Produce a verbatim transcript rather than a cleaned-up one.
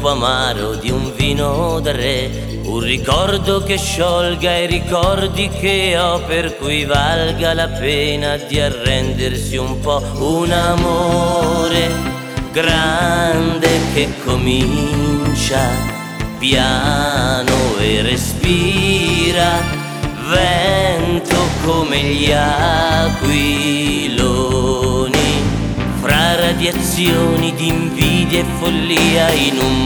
troppo amaro di un vino da re, un ricordo che sciolga i ricordi che ho, per cui valga la pena di arrendersi un po'. Un amore grande che comincia piano e respira, vento come gli aquiloni, fra radiazioni di invidia e follia, in un